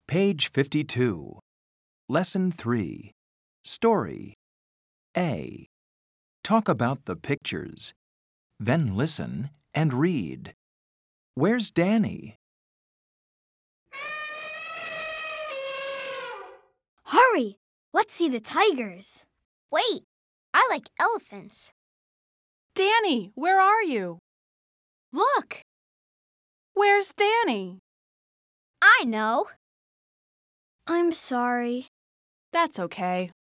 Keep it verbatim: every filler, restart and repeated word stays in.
Page fifty-two. Lesson three. Story. A. Talk about the pictures. Then listen and read. Where's Danny? Hurry! Let's see the tigers. Wait, I like elephants. Danny, where are you? Look! Where's Danny? I know. I'm sorry. That's okay.